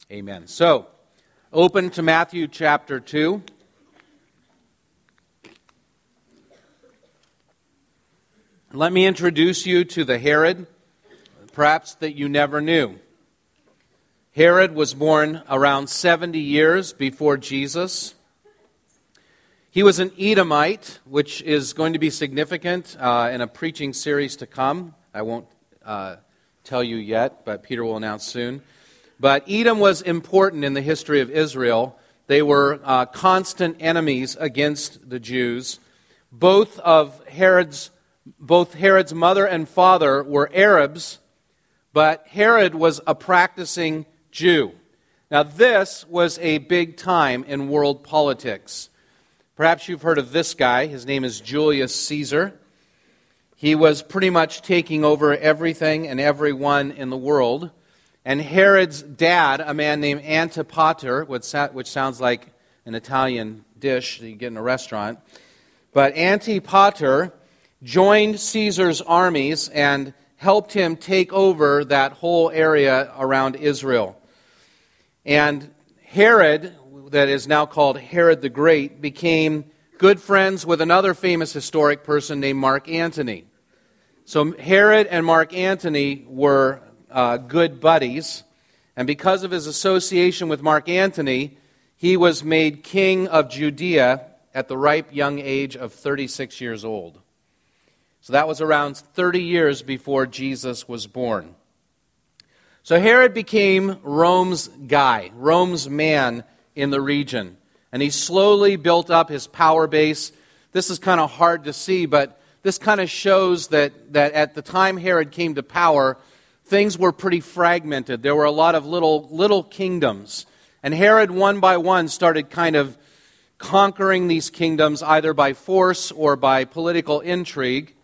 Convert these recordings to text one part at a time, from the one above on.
Amen. So, open to Matthew chapter 2. Let me introduce you to the Herod, perhaps that you never knew. Herod was born around 70 years before Jesus. He was an Edomite, which is going to be significant in a preaching series to come. I won't tell you yet, but Peter will announce soon. But Edom was important in the history of Israel. They were constant enemies against the Jews. Both Herod's mother and father were Arabs, but Herod was a practicing Jew. Now, this was a big time in world politics. Perhaps you've heard of this guy. His name is Julius Caesar. He was pretty much taking over everything and everyone in the world. And Herod's dad, a man named Antipater, which sounds like an Italian dish that you get in a restaurant, but Antipater joined Caesar's armies and helped him take over that whole area around Israel. And Herod, that is now called Herod the Great, became good friends with another famous historic person named Mark Antony. So Herod and Mark Antony were good buddies, and because of his association with Mark Antony, he was made king of Judea at the ripe young age of 36 years old. So that was around 30 years before Jesus was born. So Herod became Rome's guy, Rome's man in the region, and he slowly built up his power base. This is kind of hard to see, but this kind of shows that at the time Herod came to power, things were pretty fragmented. There were a lot of little kingdoms. And Herod, one by one, started kind of conquering these kingdoms either by force or by political intrigue.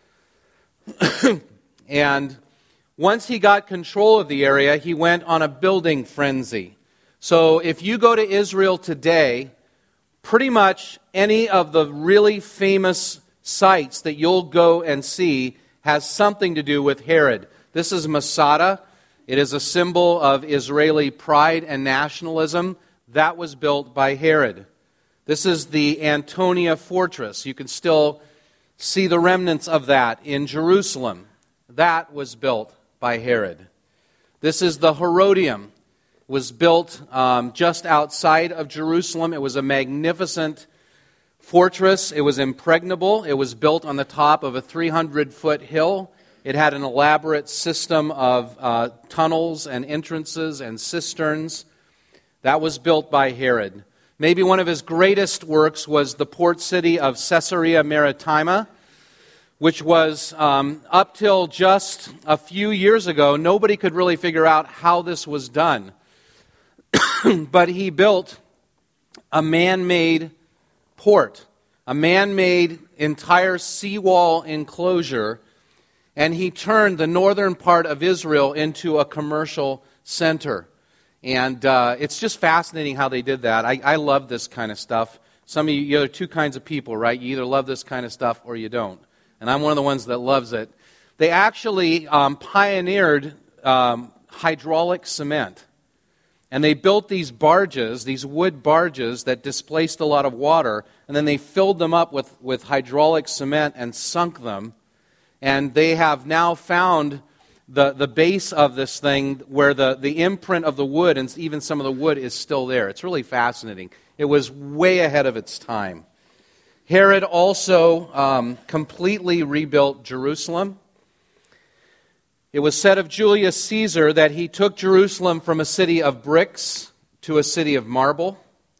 And once he got control of the area, he went on a building frenzy. So if you go to Israel today, pretty much any of the really famous sites that you'll go and see has something to do with Herod. This is Masada. It is a symbol of Israeli pride and nationalism. That was built by Herod. This is the Antonia Fortress. You can still see the remnants of that in Jerusalem. That was built by Herod. This is the Herodium. It was built just outside of Jerusalem. It was a magnificent fortress. It was impregnable. It was built on the top of a 300-foot hill. It had an elaborate system of tunnels and entrances and cisterns. That was built by Herod. Maybe one of his greatest works was the port city of Caesarea Maritima, which was, up till just a few years ago, nobody could really figure out how this was done. But he built a man-made port, a man-made entire seawall enclosure, and he turned the northern part of Israel into a commercial center. And it's just fascinating how they did that. I love this kind of stuff. Some of you, there are two kinds of people, right? You either love this kind of stuff or you don't. And I'm one of the ones that loves it. They actually pioneered hydraulic cement. And they built these barges, these wood barges that displaced a lot of water, and then they filled them up with hydraulic cement and sunk them. And they have now found the base of this thing where the imprint of the wood and even some of the wood is still there. It's really fascinating. It was way ahead of its time. Herod also completely rebuilt Jerusalem. It was said of Julius Caesar that he took Jerusalem from a city of bricks to a city of marble.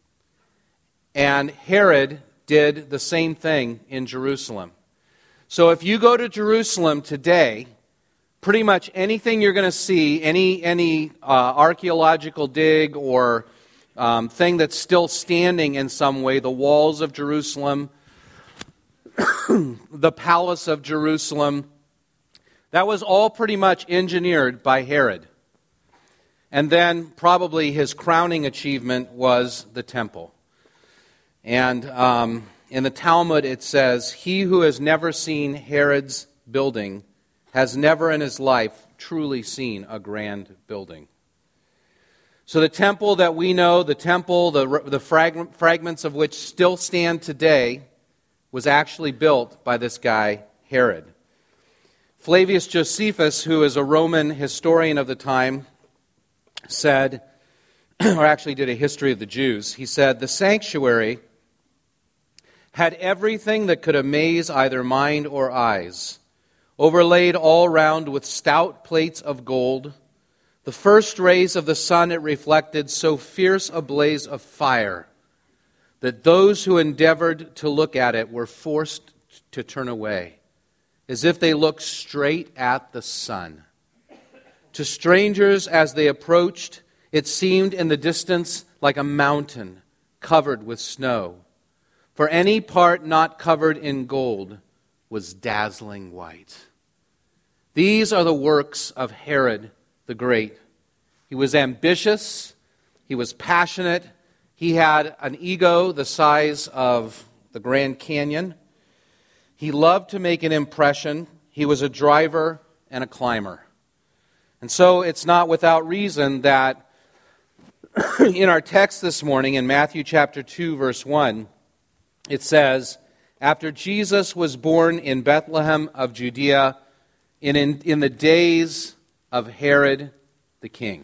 And Herod did the same thing in Jerusalem. So if you go to Jerusalem today, pretty much anything you're going to see, any archaeological dig or thing that's still standing in some way, the walls of Jerusalem, the palace of Jerusalem, that was all pretty much engineered by Herod. And then probably his crowning achievement was the temple. And in the Talmud it says, "He who has never seen Herod's building has never in his life truly seen a grand building." So the temple that we know, the temple, the fragments of which still stand today, was actually built by this guy, Herod. Flavius Josephus, who is a Roman historian of the time, said, or actually did a history of the Jews, he said, the sanctuary had everything that could amaze either mind or eyes, overlaid all round with stout plates of gold. The first rays of the sun it reflected so fierce a blaze of fire that those who endeavored to look at it were forced to turn away, as if they looked straight at the sun. To strangers, as they approached, it seemed in the distance like a mountain covered with snow, for any part not covered in gold was dazzling white. These are the works of Herod the Great. He was ambitious, he was passionate, he had an ego the size of the Grand Canyon. He loved to make an impression. He was a driver and a climber. And so it's not without reason that in our text this morning, in Matthew chapter 2, verse 1, it says, after Jesus was born in Bethlehem of Judea, in the days of Herod the king.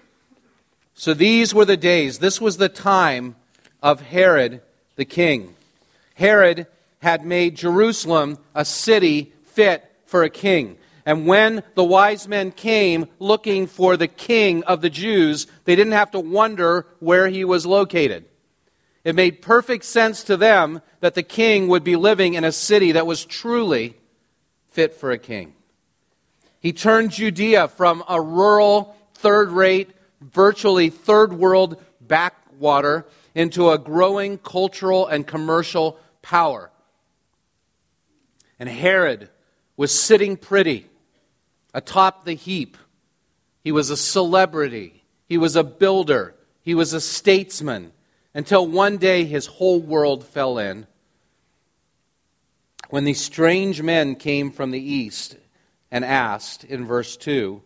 So these were the days, this was the time of Herod the king. Herod had made Jerusalem a city fit for a king. And when the wise men came looking for the king of the Jews, they didn't have to wonder where he was located. It made perfect sense to them that the king would be living in a city that was truly fit for a king. He turned Judea from a rural, third-rate, virtually third-world backwater into a growing cultural and commercial power. And Herod was sitting pretty atop the heap. He was a celebrity. He was a builder. He was a statesman. Until one day his whole world fell in. When these strange men came from the east and asked, in verse 2,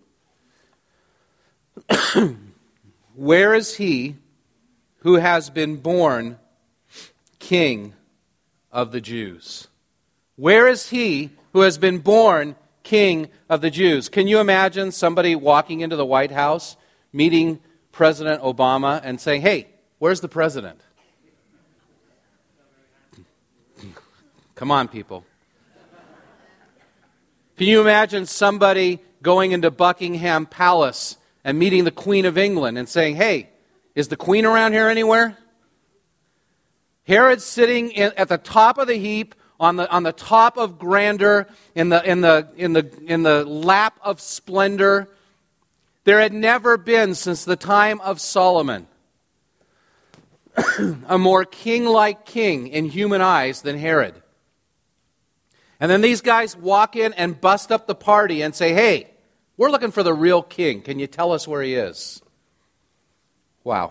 where is he who has been born King of the Jews? Where is he who has been born King of the Jews? Can you imagine somebody walking into the White House, meeting President Obama, and saying, hey, where's the president? Come on, people. Can you imagine somebody going into Buckingham Palace and meeting the Queen of England and saying, hey, is the Queen around here anywhere? Herod's sitting at the top of the heap, on the top of grandeur, in the lap of splendor. There had never been, since the time of Solomon, a more king-like king in human eyes than Herod. And then these guys walk in and bust up the party and say, hey, we're looking for the real king. Can you tell us where he is? Wow.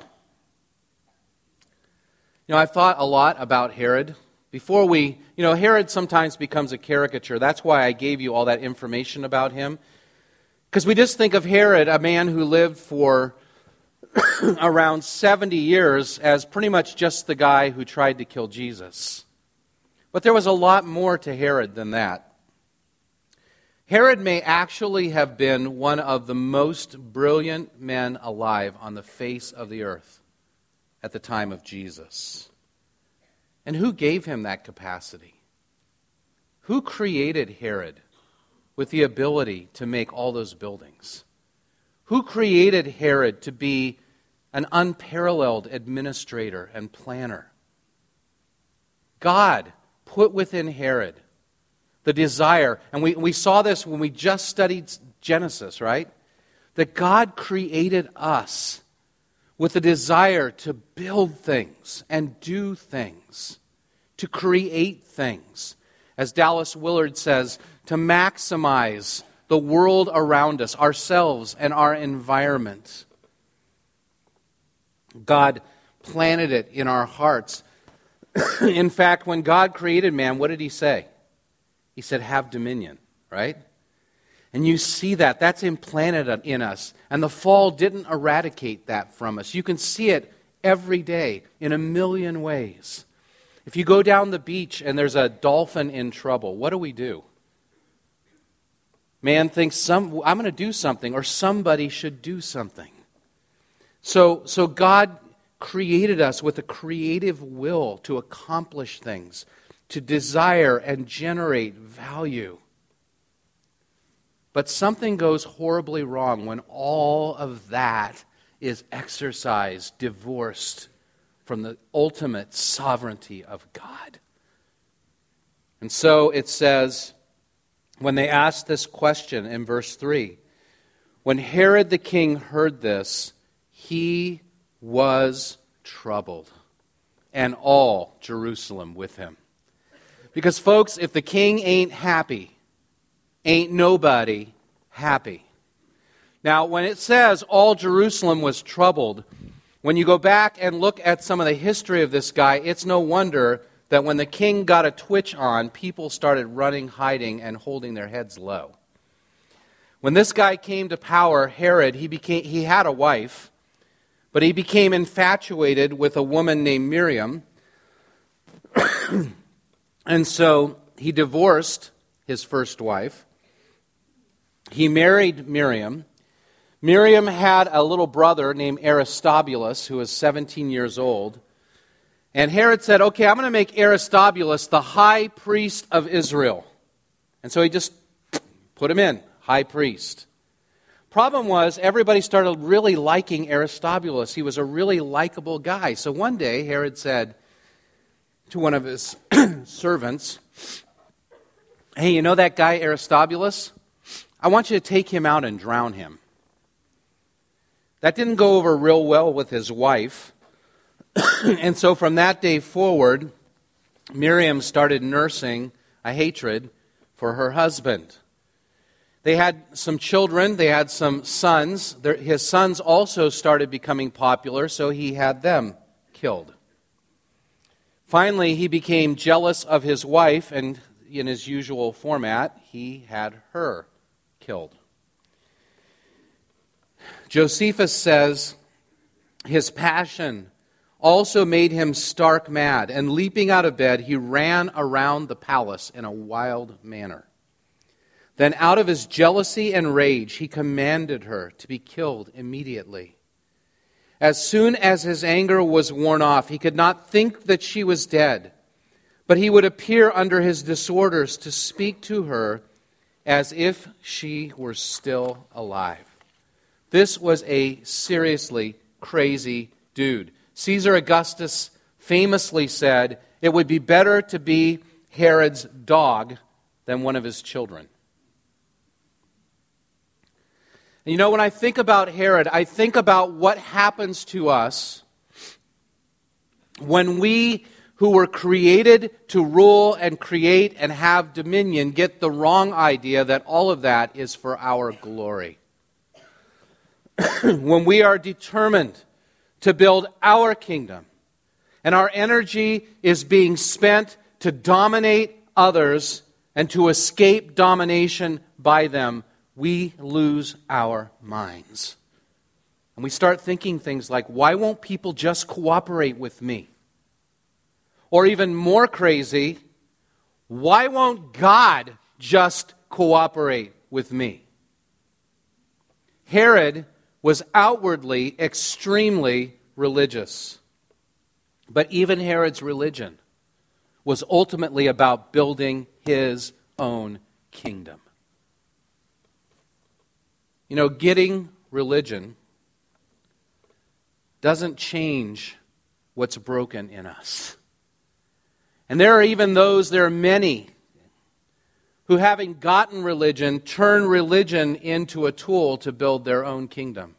I've thought a lot about Herod. Herod sometimes becomes a caricature. That's why I gave you all that information about him. Because we just think of Herod, a man who lived for around 70 years, as pretty much just the guy who tried to kill Jesus. But there was a lot more to Herod than that. Herod may actually have been one of the most brilliant men alive on the face of the earth at the time of Jesus. And who gave him that capacity? Who created Herod with the ability to make all those buildings? Who created Herod to be an unparalleled administrator and planner? God put within Herod the desire, and we saw this when we just studied Genesis, right? That God created us with the desire to build things and do things, to create things. As Dallas Willard says, to maximize the world around us, ourselves and our environment. God planted it in our hearts. In fact, when God created man, what did he say? He said, have dominion, right? And you see that. That's implanted in us. And the fall didn't eradicate that from us. You can see it every day in a million ways. If you go down the beach and there's a dolphin in trouble, what do? Man thinks, I'm going to do something, or somebody should do something. So God created us with a creative will to accomplish things, to desire and generate value. But something goes horribly wrong when all of that is exercised, divorced from the ultimate sovereignty of God. And so it says, when they asked this question in verse 3, when Herod the king heard this, he was troubled, and all Jerusalem with him. Because, folks, if the king ain't happy, ain't nobody happy. Now, when it says all Jerusalem was troubled, when you go back and look at some of the history of this guy, it's no wonder that when the king got a twitch on, people started running, hiding, and holding their heads low. When this guy came to power, Herod, he had a wife, but he became infatuated with a woman named Miriam. And so he divorced his first wife. He married Miriam. Miriam had a little brother named Aristobulus, who was 17 years old. And Herod said, okay, I'm going to make Aristobulus the high priest of Israel. And so he just put him in, high priest. Problem was, everybody started really liking Aristobulus. He was a really likable guy. So one day, Herod said to one of his servants, hey, you know that guy Aristobulus? I want you to take him out and drown him. That didn't go over real well with his wife. And so from that day forward, Miriam started nursing a hatred for her husband. They had some children, they had some sons. His sons also started becoming popular, so he had them killed. Finally, he became jealous of his wife, and in his usual format, he had her killed. Josephus says his passion also made him stark mad, and leaping out of bed, he ran around the palace in a wild manner. Then out of his jealousy and rage, he commanded her to be killed immediately. As soon as his anger was worn off, he could not think that she was dead, but he would appear under his disorders to speak to her as if she were still alive. This was a seriously crazy dude. Caesar Augustus famously said, it would be better to be Herod's dog than one of his children. And you know, when I think about Herod, I think about what happens to us when we who were created to rule and create and have dominion get the wrong idea that all of that is for our glory. When we are determined to build our kingdom and our energy is being spent to dominate others and to escape domination by them, we lose our minds. And we start thinking things like, why won't people just cooperate with me? Or even more crazy, why won't God just cooperate with me? Herod was outwardly extremely religious. But even Herod's religion was ultimately about building his own kingdom. You know, getting religion doesn't change what's broken in us. And there are many who, having gotten religion, turn religion into a tool to build their own kingdom.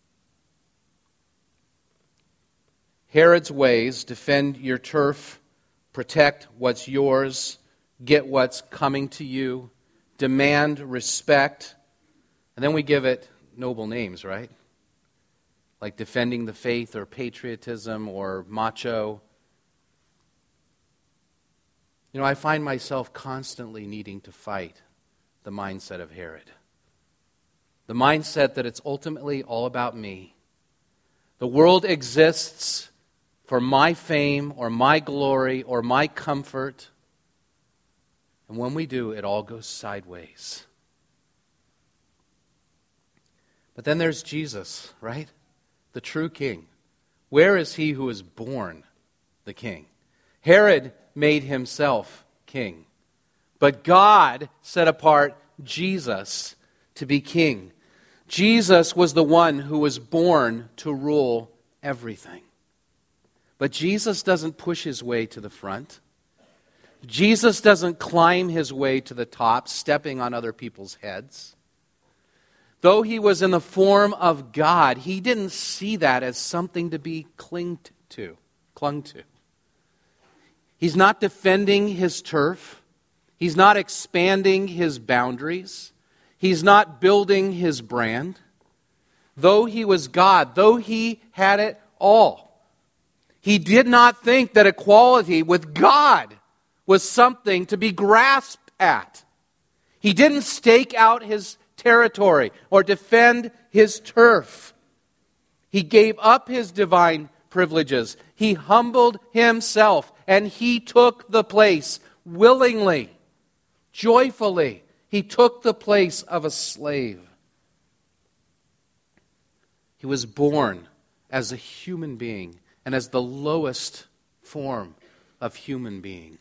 Herod's ways: defend your turf, protect what's yours, get what's coming to you, demand respect, and then we give it noble names, right? Like defending the faith or patriotism or macho. You know, I find myself constantly needing to fight the mindset of Herod. The mindset that it's ultimately all about me. The world exists for my fame or my glory or my comfort. And when we do, it all goes sideways. But then there's Jesus, right? The true king. Where is he who was born the king? Herod made himself king. But God set apart Jesus to be king. Jesus was the one who was born to rule everything. But Jesus doesn't push his way to the front. Jesus doesn't climb his way to the top, stepping on other people's heads. Though he was in the form of God, he didn't see that as something to be clung to. He's not defending his turf. He's not expanding his boundaries. He's not building his brand. Though he was God, though he had it all, he did not think that equality with God was something to be grasped at. He didn't stake out his territory or defend his turf. He gave up his divine privileges. He humbled himself, and he took the place willingly, joyfully. He took the place of a slave. He was born as a human being and as the lowest form of human being.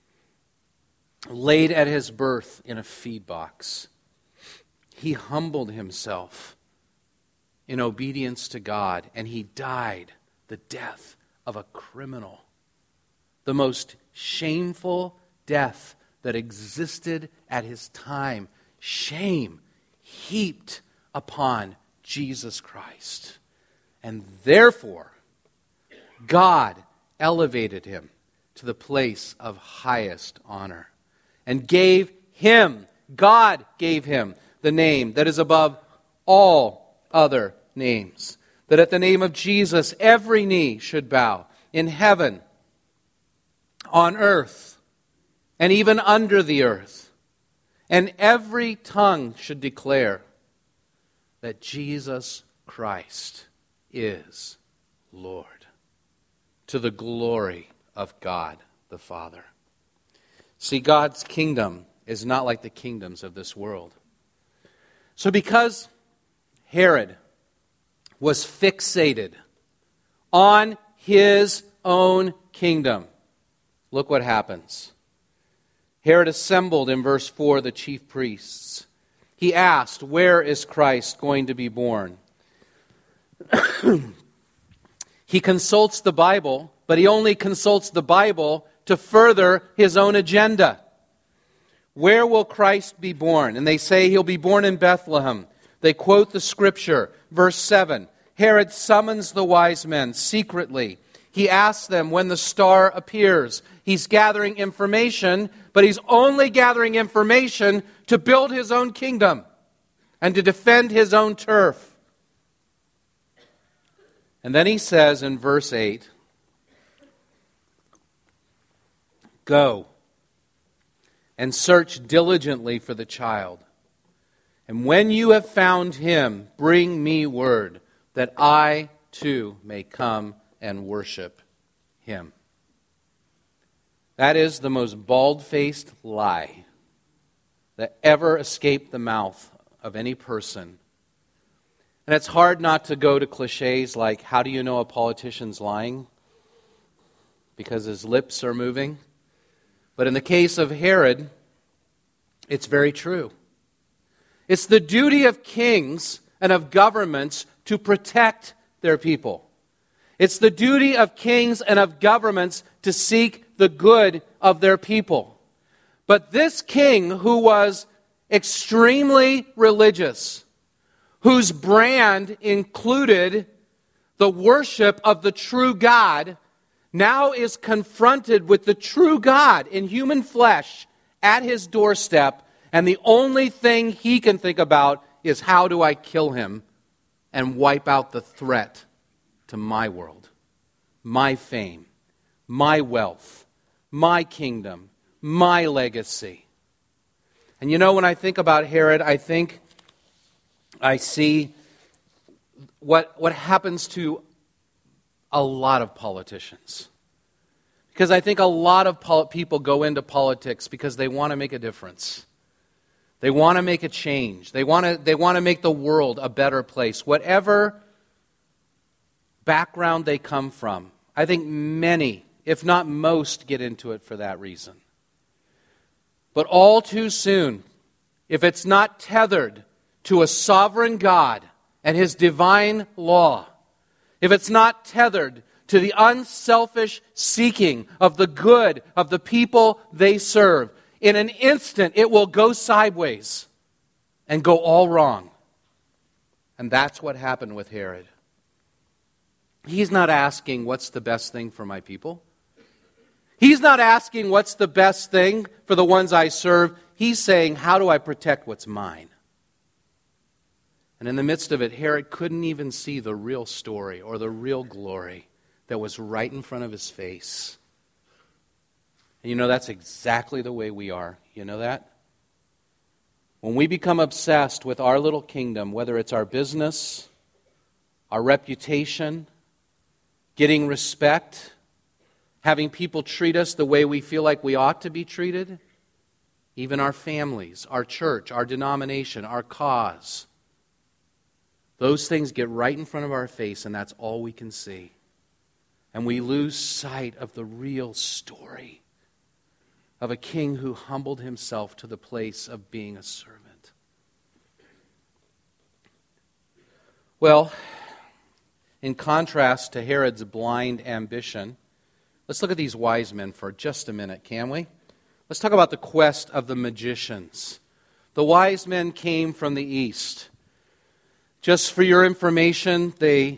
Laid at his birth in a feed box. He humbled himself in obedience to God, and he died the death of a criminal. The most shameful death that existed at his time. Shame heaped upon Jesus Christ. And therefore, God elevated him to the place of highest honor and gave him, God gave him, the name that is above all other names. That at the name of Jesus, every knee should bow in heaven, on earth, and even under the earth. And every tongue should declare that Jesus Christ is Lord, to the glory of God the Father. See, God's kingdom is not like the kingdoms of this world. So because Herod was fixated on his own kingdom, look what happens. Herod assembled, in verse 4, the chief priests. He asked, where is Christ going to be born? He consults the Bible, but he only consults the Bible to further his own agenda. Where will Christ be born? And they say he'll be born in Bethlehem. They quote the scripture, verse 7. Herod summons the wise men secretly. He asks them when the star appears. He's gathering information, but he's only gathering information to build his own kingdom and to defend his own turf. And then he says in verse 8, go and search diligently for the child. And when you have found him, bring me word that I too may come and worship him. That is the most bald-faced lie that ever escaped the mouth of any person. And it's hard not to go to cliches like, how do you know a politician's lying? Because his lips are moving. But in the case of Herod, it's very true. It's the duty of kings and of governments to protect their people. It's the duty of kings and of governments to seek the good of their people. But this king, who was extremely religious, whose brand included the worship of the true God, now is confronted with the true God in human flesh at his doorstep, and the only thing he can think about is, how do I kill him and wipe out the threat to my world, my fame, my wealth, my kingdom, my legacy. And you know, when I think about Herod, I think I see what happens to a lot of politicians. Because I think a lot of people go into politics because they want to make a difference. They want to make a change. They want to make the world a better place. Whatever background they come from, I think many, if not most, get into it for that reason. But all too soon, if it's not tethered to a sovereign God and His divine law, if it's not tethered to the unselfish seeking of the good of the people they serve, in an instant it will go sideways and go all wrong. And that's what happened with Herod. He's not asking, what's the best thing for my people? He's not asking, what's the best thing for the ones I serve? He's saying, how do I protect what's mine? And in the midst of it, Herod couldn't even see the real story or the real glory that was right in front of his face. And you know, that's exactly the way we are. You know that? When we become obsessed with our little kingdom, whether it's our business, our reputation, getting respect, having people treat us the way we feel like we ought to be treated, even our families, our church, our denomination, our cause, those things get right in front of our face, and that's all we can see. And we lose sight of the real story of a king who humbled himself to the place of being a servant. Well, in contrast to Herod's blind ambition, let's look at these wise men for just a minute, can we? Let's talk about the quest of the magicians. The wise men came from the east. Just for your information, these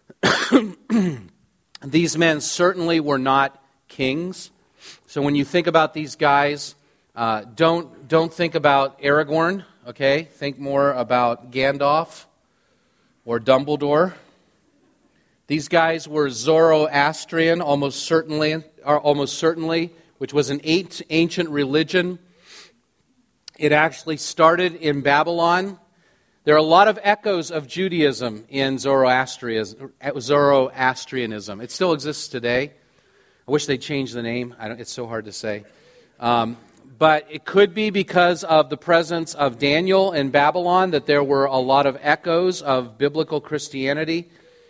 men certainly were not kings. So when you think about these guys, don't think about Aragorn, okay? Think more about Gandalf or Dumbledore. These guys were Zoroastrian, almost certainly, which was an ancient religion. It actually started in Babylon. There are a lot of echoes of Judaism in Zoroastrianism. It still exists today. I wish they'd change the name. It's so hard to say. But it could be because of the presence of Daniel in Babylon that there were a lot of echoes of biblical Christianity.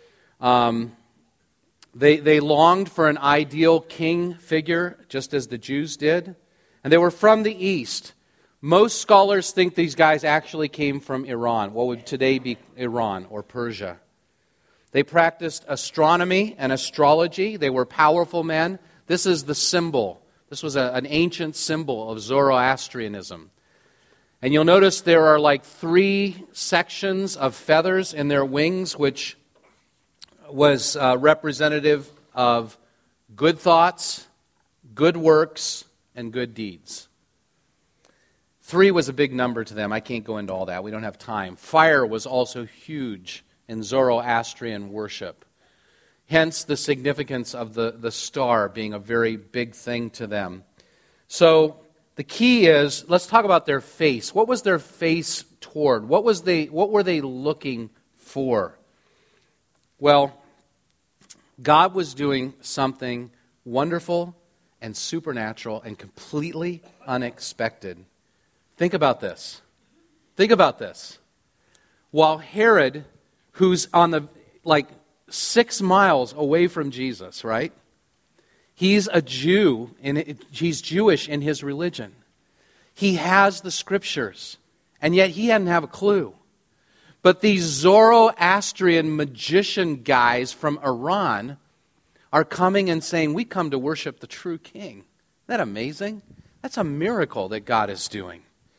They longed for an ideal king figure, just as the Jews did. And they were from the east. Most scholars think these guys actually came from Iran, what would today be Iran or Persia. They practiced astronomy and astrology. They were powerful men. This is the symbol. This was an ancient symbol of Zoroastrianism. And you'll notice there are like 3 sections of feathers in their wings, which was representative of good thoughts, good works, and good deeds. 3 was a big number to them. I can't go into all that. We don't have time. Fire was also huge in Zoroastrian worship. Hence the significance of the star being a very big thing to them. So the key is, let's talk about their face. What was their face toward? What were they looking for? Well, God was doing something wonderful and supernatural and completely unexpected. Think about this. Think about this. While Herod, who's on the 6 miles away from Jesus, right? He's a Jew, and he's Jewish in his religion. He has the scriptures, and yet he hadn't have a clue. But these Zoroastrian magician guys from Iran are coming and saying, we come to worship the true king. Isn't that amazing? That's a miracle that God is doing.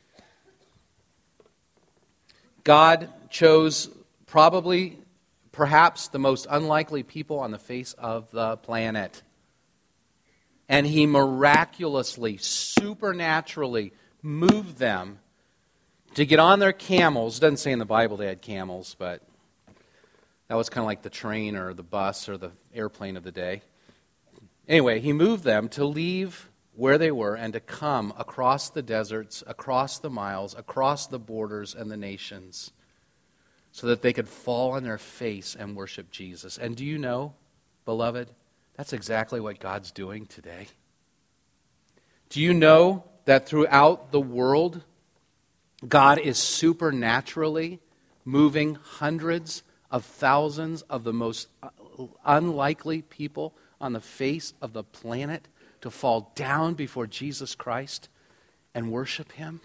God chose perhaps the most unlikely people on the face of the planet. And He miraculously, supernaturally moved them to get on their camels. It doesn't say in the Bible they had camels, but that was kind of like the train or the bus or the airplane of the day. Anyway, He moved them to leave where they were and to come across the deserts, across the miles, across the borders and the nations so that they could fall on their face and worship Jesus. And do you know, beloved, that's exactly what God's doing today. Do you know that throughout the world, God is supernaturally moving hundreds of thousands of the most unlikely people on the face of the planet to fall down before Jesus Christ and worship Him?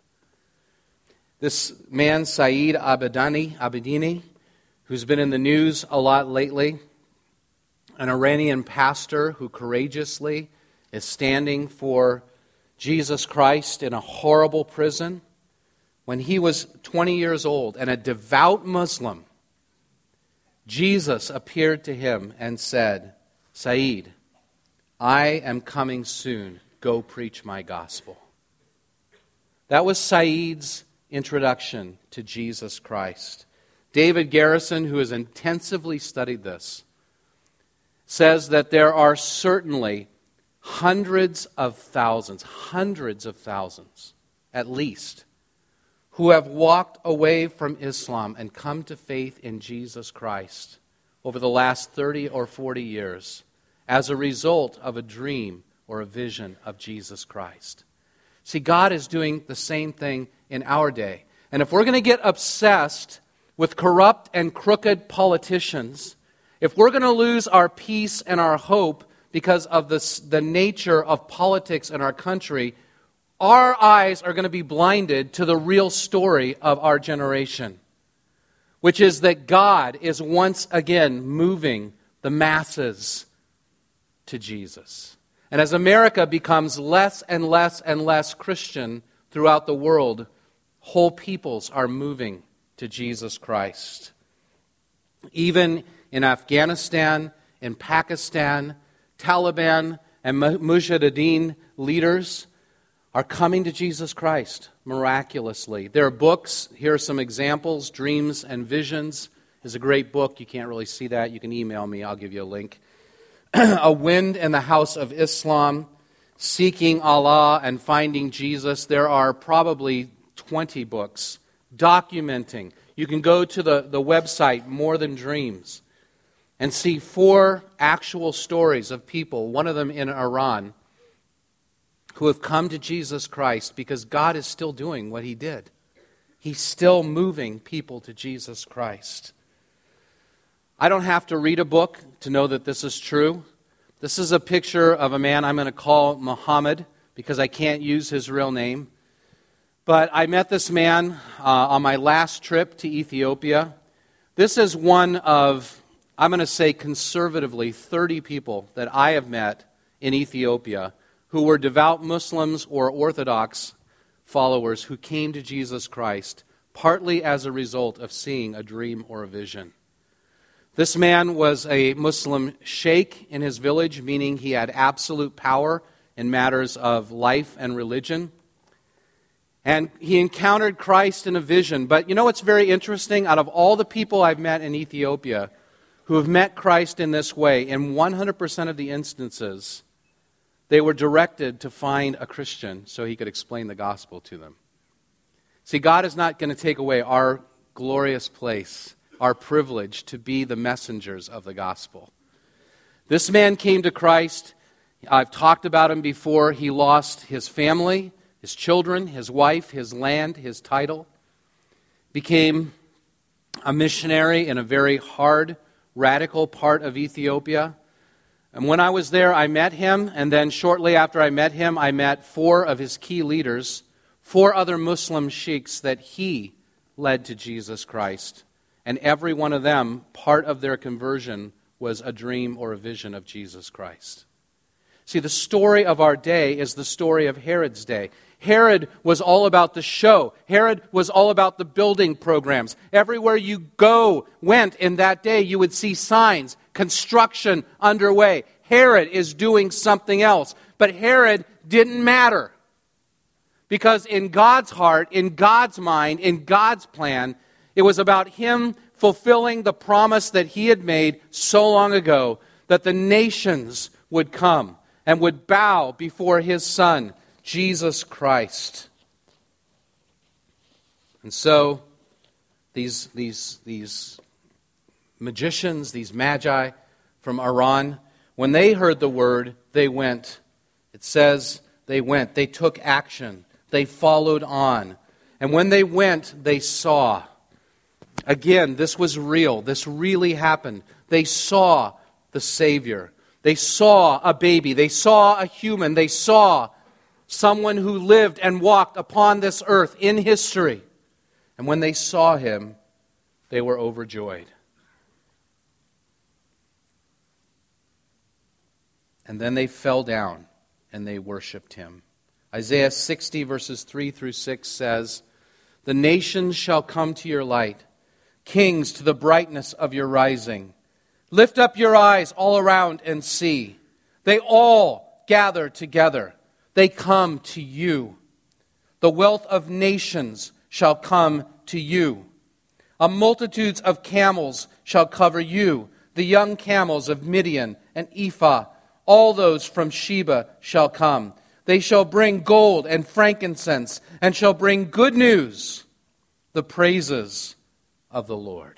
This man, Saeed Abedini, who's been in the news a lot lately, an Iranian pastor who courageously is standing for Jesus Christ in a horrible prison. When he was 20 years old and a devout Muslim, Jesus appeared to him and said, "Saeed, I am coming soon. Go preach my gospel." That was Saeed's introduction to Jesus Christ. David Garrison, who has intensively studied this, says that there are certainly hundreds of thousands at least, who have walked away from Islam and come to faith in Jesus Christ over the last 30 or 40 years as a result of a dream or a vision of Jesus Christ. See, God is doing the same thing in our day. And if we're going to get obsessed with corrupt and crooked politicians, if we're going to lose our peace and our hope because of the nature of politics in our country, our eyes are going to be blinded to the real story of our generation, which is that God is once again moving the masses to Jesus. And as America becomes less and less and less Christian throughout the world, whole peoples are moving to Jesus Christ. Even in Afghanistan, in Pakistan, Taliban and Mujahideen leaders are coming to Jesus Christ miraculously. There are books. Here are some examples. Dreams and Visions is a great book. You can't really see that. You can email me. I'll give you a link. A Wind in the House of Islam, Seeking Allah and Finding Jesus. There are probably 20 books documenting. You can go to the website More Than Dreams and see 4 actual stories of people, one of them in Iran, who have come to Jesus Christ because God is still doing what He did. He's still moving people to Jesus Christ. I don't have to read a book to know that this is true. This is a picture of a man I'm going to call Muhammad because I can't use his real name. But I met this man on my last trip to Ethiopia. This is one of, I'm going to say conservatively, 30 people that I have met in Ethiopia who were devout Muslims or Orthodox followers who came to Jesus Christ, partly as a result of seeing a dream or a vision. This man was a Muslim sheikh in his village, meaning he had absolute power in matters of life and religion. And he encountered Christ in a vision. But you know what's very interesting? Out of all the people I've met in Ethiopia who have met Christ in this way, in 100% of the instances, they were directed to find a Christian so he could explain the gospel to them. See, God is not going to take away our glorious place, our privilege to be the messengers of the gospel. This man came to Christ. I've talked about him before. He lost his family, his children, his wife, his land, his title. Became a missionary in a very hard, radical part of Ethiopia. And when I was there, I met him, and then shortly after I met him, I met 4 of his key leaders, 4 other Muslim sheikhs that he led to Jesus Christ. And every one of them, part of their conversion was a dream or a vision of Jesus Christ. See, the story of our day is the story of Herod's day. Herod was all about the show. Herod was all about the building programs. Everywhere you went in that day, you would see signs, construction underway. Herod is doing something else. But Herod didn't matter. Because in God's heart, in God's mind, in God's plan, it was about Him fulfilling the promise that He had made so long ago that the nations would come and would bow before His Son, Jesus Christ. And so, these magicians, these magi from Iran, when they heard the word, they went. It says they went. They took action. They followed on. And when they went, they saw. Again, this was real. This really happened. They saw the Savior. They saw a baby. They saw a human. They saw someone who lived and walked upon this earth in history. And when they saw him, they were overjoyed. And then they fell down and they worshiped him. Isaiah 60 verses 3 through 6 says, "The nations shall come to your light, kings to the brightness of your rising. Lift up your eyes all around and see. They all gather together. They come to you. The wealth of nations shall come to you. A multitudes of camels shall cover you, the young camels of Midian and Ephah. All those from Sheba shall come. They shall bring gold and frankincense, and shall bring good news, the praises of the Lord."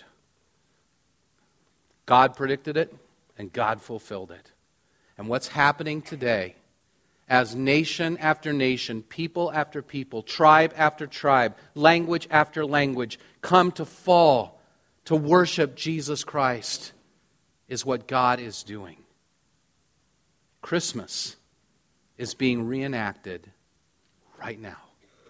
God predicted it, and God fulfilled it. And what's happening today, as nation after nation, people after people, tribe after tribe, language after language, come to fall to worship Jesus Christ, is what God is doing. Christmas is being reenacted right now.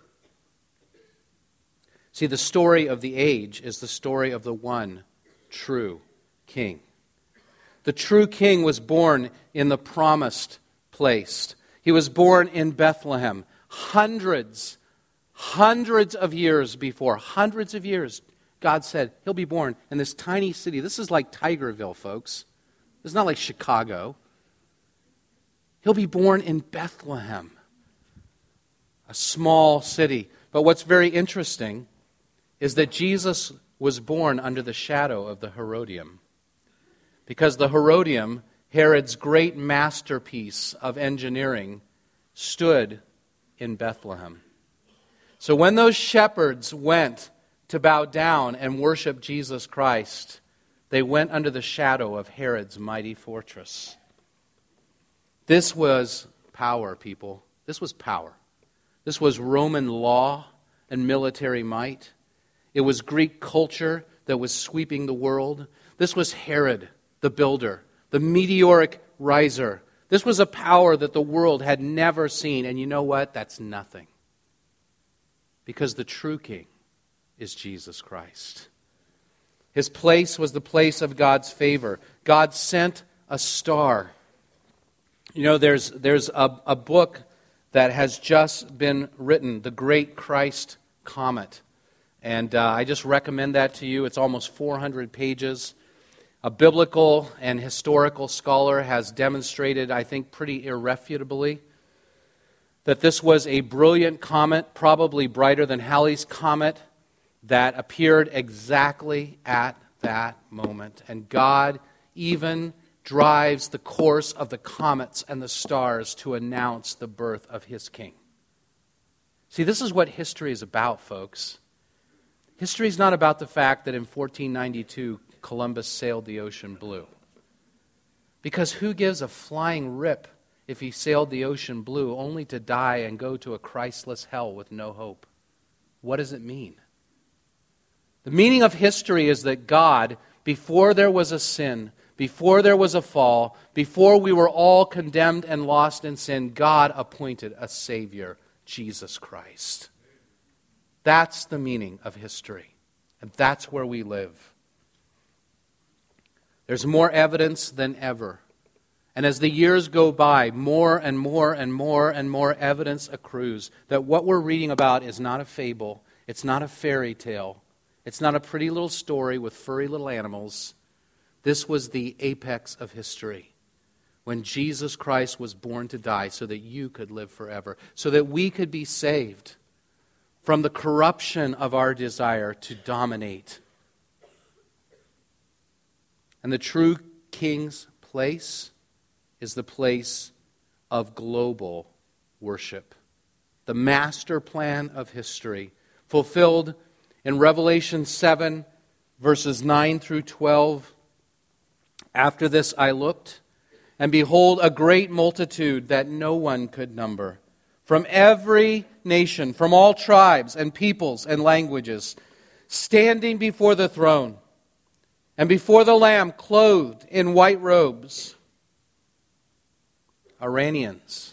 See, the story of the age is the story of the one true King. The true King was born in the promised place. He was born in Bethlehem hundreds of years before. Hundreds of years, God said, he'll be born in this tiny city. This is like Tigerville, folks. It's not like Chicago. He'll be born in Bethlehem, a small city. But what's very interesting is that Jesus was born under the shadow of the Herodium. Because the Herodium, Herod's great masterpiece of engineering, stood in Bethlehem. So when those shepherds went to bow down and worship Jesus Christ, they went under the shadow of Herod's mighty fortress. This was power, people. This was power. This was Roman law and military might. It was Greek culture that was sweeping the world. This was Herod, the builder, the meteoric riser. This was a power that the world had never seen. And you know what? That's nothing. Because the true King is Jesus Christ. His place was the place of God's favor. God sent a star. You know, there's a book that has just been written, The Great Christ Comet. And I just recommend that to you. It's almost 400 pages. A biblical and historical scholar has demonstrated, I think pretty irrefutably, that this was a brilliant comet, probably brighter than Halley's Comet, that appeared exactly at that moment. And God even drives the course of the comets and the stars to announce the birth of his King. See, this is what history is about, folks. History is not about the fact that in 1492 Columbus sailed the ocean blue. Because who gives a flying rip if he sailed the ocean blue only to die and go to a Christless hell with no hope? What does it mean? The meaning of history is that God, before there was a sin, before there was a fall, before we were all condemned and lost in sin, God appointed a Savior, Jesus Christ. That's the meaning of history. And that's where we live. There's more evidence than ever. And as the years go by, more and more and more and more evidence accrues that what we're reading about is not a fable. It's not a fairy tale. It's not a pretty little story with furry little animals. This was the apex of history, when Jesus Christ was born to die so that you could live forever, so that we could be saved from the corruption of our desire to dominate. And the true King's place is the place of global worship. The master plan of history, fulfilled In Revelation 7, verses 9 through 12, after this I looked, and behold, a great multitude that no one could number, from every nation, from all tribes and peoples and languages, standing before the throne, and before the Lamb, clothed in white robes. Iranians,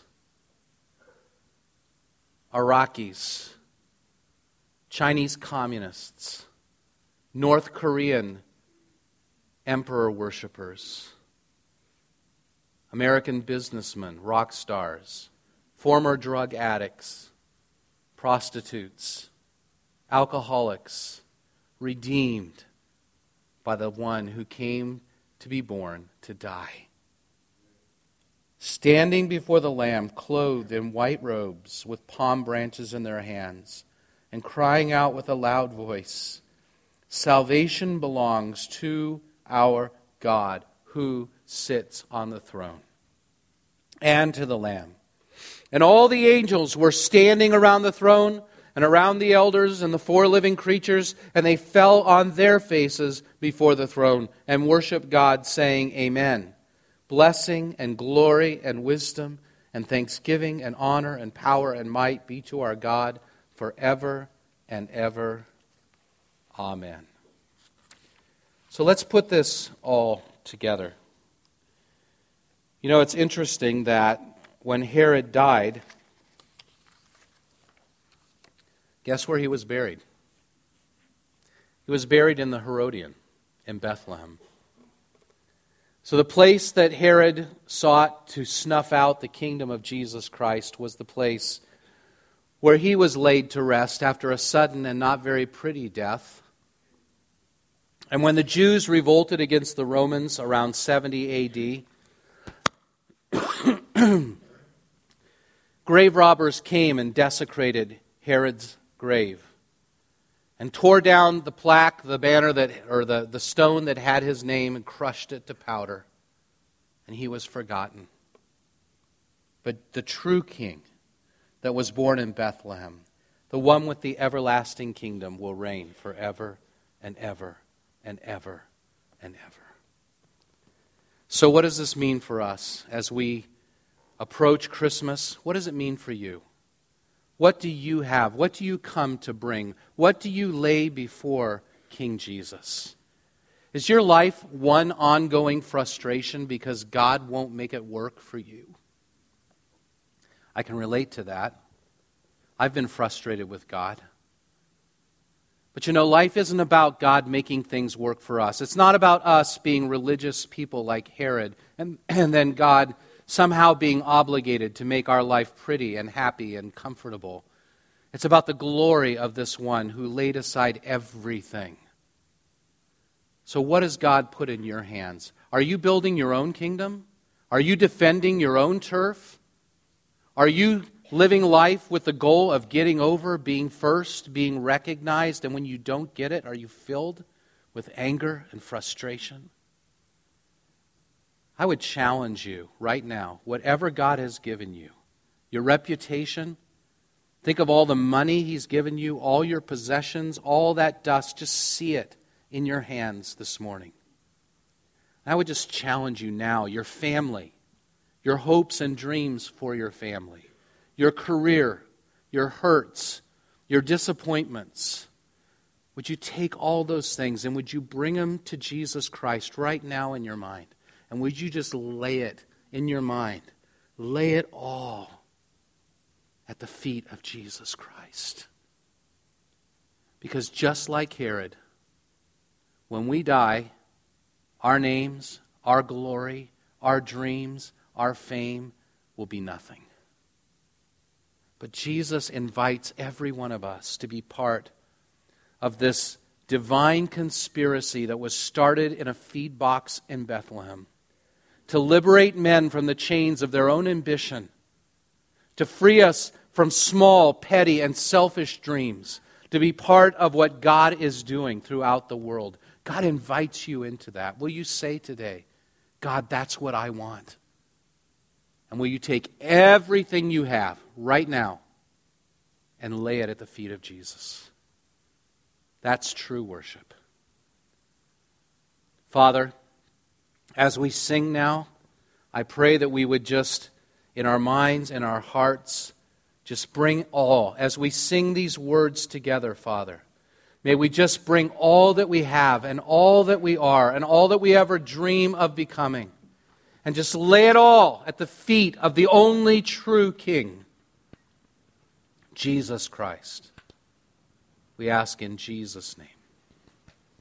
Iraqis, Chinese communists, North Korean emperor worshippers, American businessmen, rock stars, former drug addicts, prostitutes, alcoholics, redeemed by the one who came to be born to die. Standing before the Lamb, clothed in white robes, with palm branches in their hands, and crying out with a loud voice, "Salvation belongs to our God, who sits on the throne, and to the Lamb." And all the angels were standing around the throne, and around the elders and the four living creatures, and they fell on their faces before the throne, and worshiped God, saying, "Amen. Blessing and glory and wisdom and thanksgiving and honor and power and might be to our God forever and ever. Amen." So let's put this all together. You know, it's interesting that when Herod died, guess where he was buried? He was buried in the Herodian in Bethlehem. So the place that Herod sought to snuff out the kingdom of Jesus Christ was the place where he was laid to rest after a sudden and not very pretty death. And when the Jews revolted against the Romans around 70 A.D., grave robbers came and desecrated Herod's grave and tore down the plaque, the banner the stone that had his name, and crushed it to powder. And he was forgotten. But the true king that was born in Bethlehem, the one with the everlasting kingdom, will reign forever and ever and ever and ever. So what does this mean for us as we approach Christmas? What does it mean for you? What do you have? What do you come to bring? What do you lay before King Jesus? Is your life one ongoing frustration because God won't make it work for you? I can relate to that. I've been frustrated with God. But you know, life isn't about God making things work for us. It's not about us being religious people like Herod and then God somehow being obligated to make our life pretty and happy and comfortable. It's about the glory of this one who laid aside everything. So what has God put in your hands? Are you building your own kingdom? Are you defending your own turf? Are you living life with the goal of getting over, being first, being recognized, and when you don't get it, are you filled with anger and frustration? I would challenge you right now, whatever God has given you, your reputation, think of all the money He's given you, all your possessions, all that dust, just see it in your hands this morning. I would just challenge you now, your family, your hopes and dreams for your family, your career, your hurts, your disappointments. Would you take all those things and would you bring them to Jesus Christ right now in your mind? And would you just lay it in your mind? Lay it all at the feet of Jesus Christ. Because just like Herod, when we die, our names, our glory, our dreams, our fame will be nothing. But Jesus invites every one of us to be part of this divine conspiracy that was started in a feed box in Bethlehem, to liberate men from the chains of their own ambition, to free us from small, petty, and selfish dreams, to be part of what God is doing throughout the world. God invites you into that. Will you say today, God, that's what I want? And will you take everything you have right now and lay it at the feet of Jesus? That's true worship. Father, as we sing now, I pray that we would just, in our minds and our hearts, just bring all. As we sing these words together, Father, may we just bring all that we have and all that we are and all that we ever dream of becoming, and just lay it all at the feet of the only true King, Jesus Christ. We ask in Jesus' name.